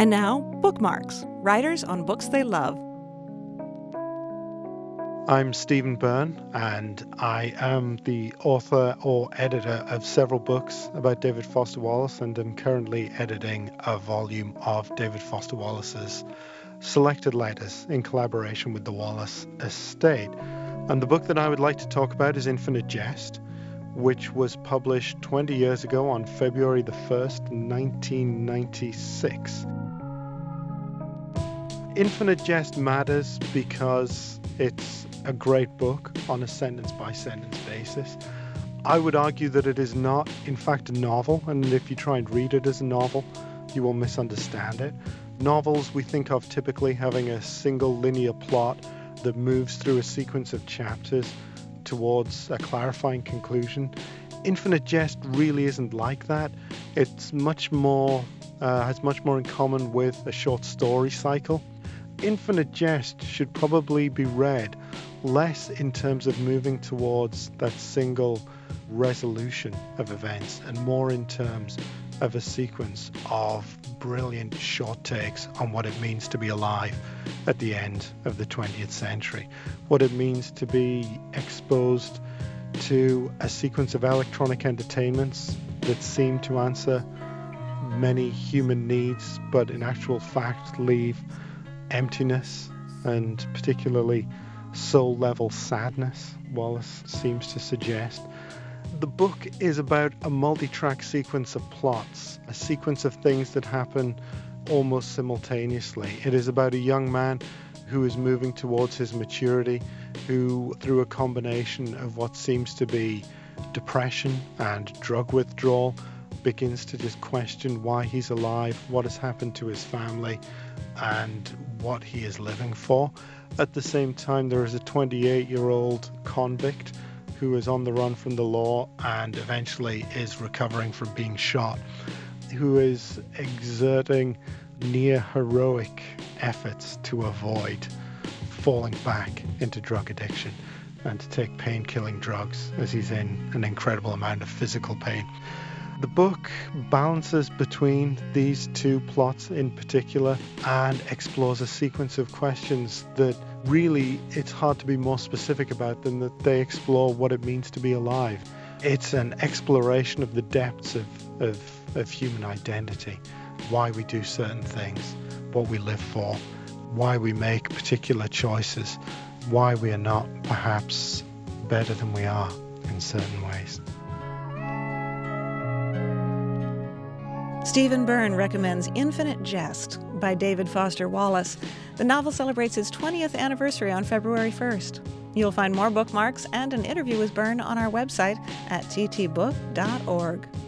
And now, Bookmarks, writers on books they love. I'm Stephen Byrne, and I am the author or editor of several books about David Foster Wallace, and am currently editing a volume of David Foster Wallace's Selected Letters in collaboration with the Wallace Estate. And the book that I would like to talk about is Infinite Jest, which was published 20 years ago on February the 1st, 1996. Infinite Jest matters because it's a great book on a sentence-by-sentence basis. I would argue that it is not, in fact, a novel, and if you try and read it as a novel, you will misunderstand it. Novels we think of typically having a single linear plot that moves through a sequence of chapters towards a clarifying conclusion. Infinite Jest really isn't like that. It's much more, has much more in common with a short story cycle. Infinite Jest should probably be read less in terms of moving towards that single resolution of events and more in terms of a sequence of brilliant short takes on what it means to be alive at the end of the 20th century, what it means to be exposed to a sequence of electronic entertainments that seem to answer many human needs, but in actual fact leave emptiness and particularly soul-level sadness, Wallace seems to suggest. The book is about a multi-track sequence of plots, a sequence of things that happen almost simultaneously. It is about a young man who is moving towards his maturity, who, through a combination of what seems to be depression and drug withdrawal, begins to just question why he's alive, what has happened to his family, and what he is living for. At the same time, there is a 28-year-old convict who is on the run from the law and eventually is recovering from being shot, who is exerting near heroic efforts to avoid falling back into drug addiction and to take pain-killing drugs as he's in an incredible amount of physical pain. The book balances between these two plots in particular and explores a sequence of questions that really it's hard to be more specific about than that they explore what it means to be alive. It's an exploration of the depths of human identity, why we do certain things, what we live for, why we make particular choices, why we are not perhaps better than we are in certain ways. Stephen Byrne recommends Infinite Jest by David Foster Wallace. The novel celebrates its 20th anniversary on February 1st. You'll find more bookmarks and an interview with Byrne on our website at ttbook.org.